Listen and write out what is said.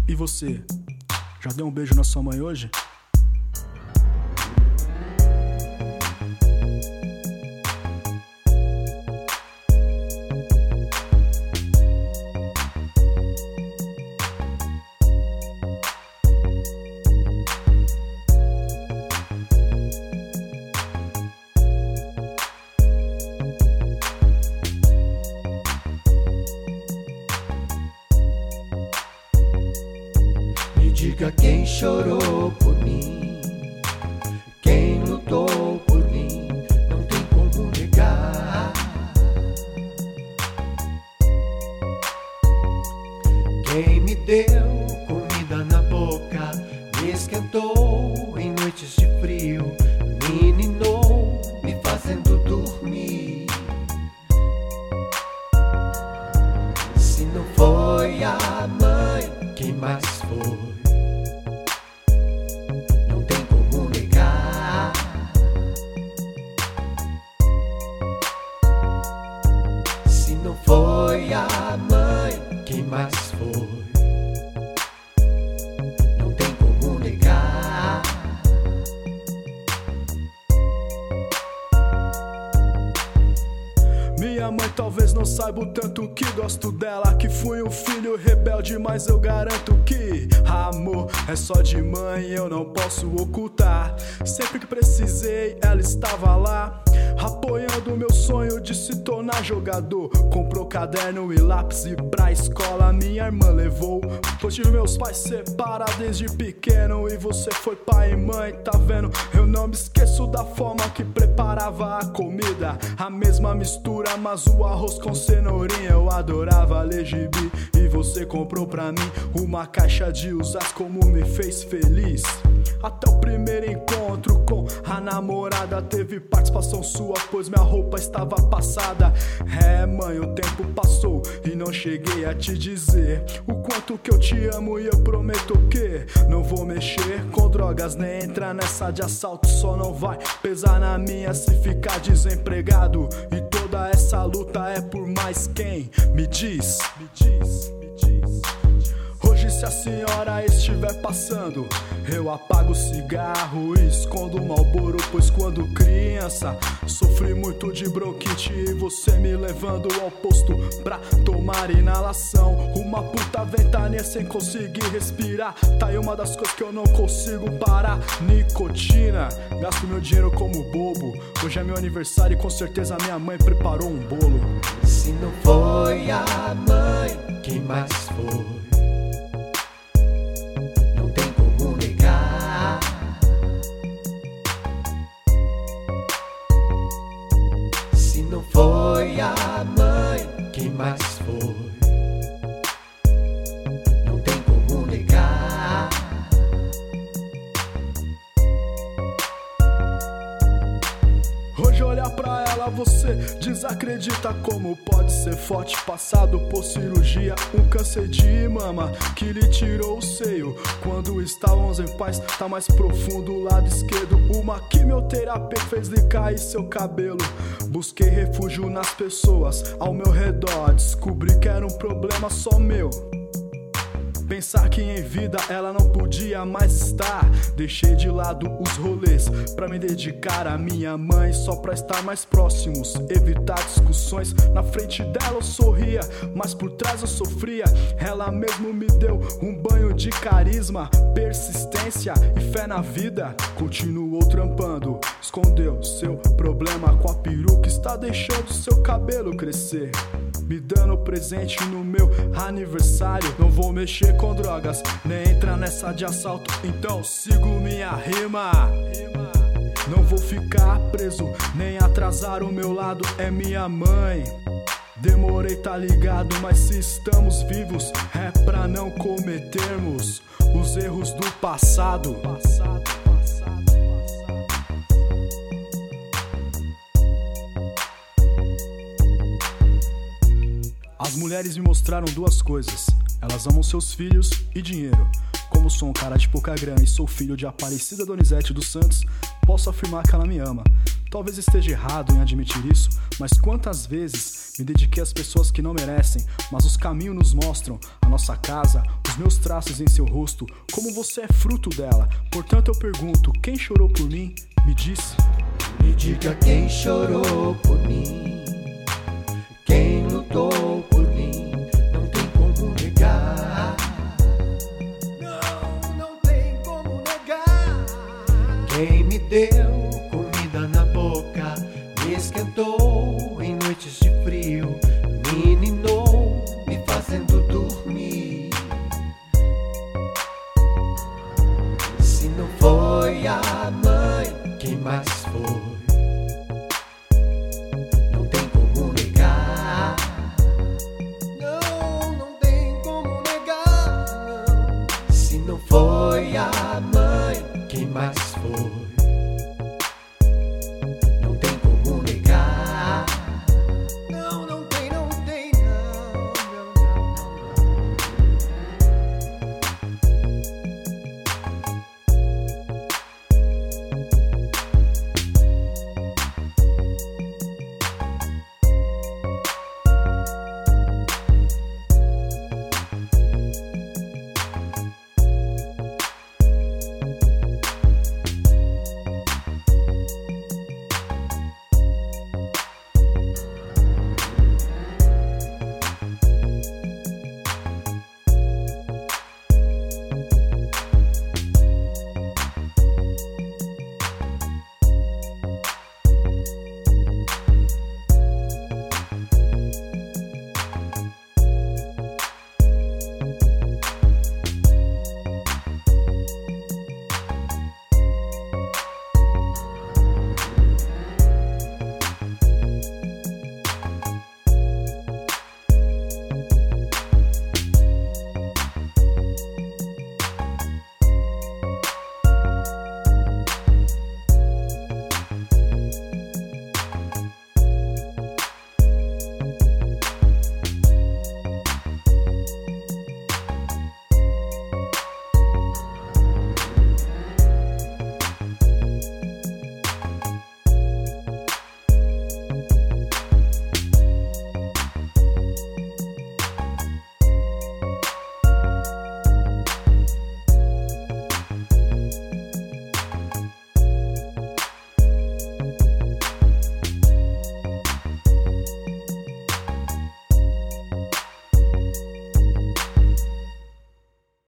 E você, já deu um beijo na sua mãe hoje? Diga quem chorou por mim, quem lutou por mim, não tem como negar. Quem me deu comida na boca, me esquentou em noites de frio, me ninou, me fazendo dormir. Se não foi a mãe, quem mais foi? Não foi a mãe, quem mais foi? Não tem como negar. Minha mãe talvez não saiba o tanto que gosto dela, que fui um filho rebelde, mas eu garanto que amor é só de mãe, eu não posso ocultar. Sempre que precisei, ela estava lá, apoiando meu sonho de se tornar jogador. Comprou caderno e lápis e pra escola minha irmã levou. Pois tive meus pais separados desde pequeno, e você foi pai e mãe, tá vendo? Eu não me esqueço da forma que preparava a comida, a mesma mistura, mas o arroz com cenourinha. Eu adorava ler gibi e você comprou pra mim uma caixa de usar, como me fez feliz. Até o primeiro encontro com a namorada teve participação sua, pois minha roupa estava passada. É, mãe, o tempo passou e não cheguei a te dizer o quanto que eu te amo, e eu prometo que não vou mexer com drogas, nem entrar nessa de assalto. Só não vai pesar na minha se ficar desempregado, e toda essa luta é por mais quem me diz. Hoje, se a senhora estiver passando, eu apago o cigarro e escondo o Marlboro, pois quando criança sofri muito de bronquite, e você me levando ao posto pra tomar inalação. Uma puta ventania sem conseguir respirar, tá aí uma das coisas que eu não consigo parar. Nicotina, gasto meu dinheiro como bobo. Hoje é meu aniversário e com certeza minha mãe preparou um bolo. Se não foi a mãe, quem mais foi? Não foi a mãe, quem mais foi? Não tem como negar. Hoje olhar pra ela, você desacredita como pode ser forte, passado por cirurgia, um câncer de mama que lhe tirou o seio. Quando estávamos em paz, tá mais profundo o lado esquerdo. Uma quimioterapia fez lhe cair seu cabelo. Busquei refúgio nas pessoas ao meu redor, descobri que era um problema só meu. Pensar que em vida ela não podia mais estar. Deixei de lado os rolês pra me dedicar à minha mãe, só pra estar mais próximos, evitar discussões. Na frente dela eu sorria, mas por trás eu sofria. Ela mesmo me deu um banho de carisma, persistência e fé na vida. Continuou trampando, escondeu seu problema com a peruca, está deixando seu cabelo crescer, me dando presente no meu aniversário. Não vou mexer com drogas, nem entrar nessa de assalto, então sigo minha rima. Não vou ficar preso, nem atrasar o meu lado, é minha mãe. Demorei, tá ligado, mas se estamos vivos é pra não cometermos os erros do passado. As mulheres me mostraram duas coisas: elas amam seus filhos e dinheiro. Como sou um cara de pouca grana e sou filho de Aparecida Donizete dos Santos, posso afirmar que ela me ama. Talvez esteja errado em admitir isso, mas quantas vezes me dediquei às pessoas que não merecem, mas os caminhos nos mostram a nossa casa, os meus traços em seu rosto, como você é fruto dela. Portanto eu pergunto, quem chorou por mim? Me diz. Me diga quem chorou por mim, quem lutou por mim, não tem como negar. Não tem como negar. Quem me deu comida na boca, me esquentou